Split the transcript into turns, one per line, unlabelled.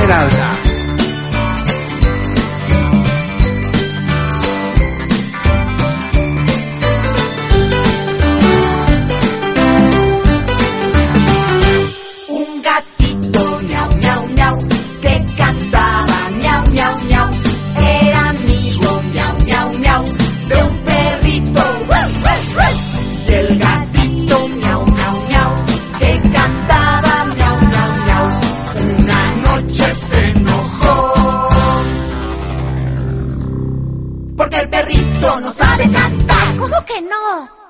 Esmeralda.
Un gatito miau, miau, miau, que cantaba miau, miau, miau. Era amigo miau, miau, miau, de un perrito. ¡Ruff, ruff, ruff! Y el gatito miau, miau, miau, que cantaba miau, miau, miau. Una noche se enojó porque el perrito no sabe cantar.
¿Cómo que no?